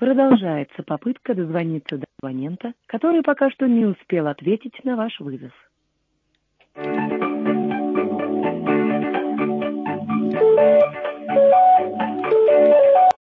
Продолжается попытка дозвониться до абонента, который пока что не успел ответить на ваш вызов.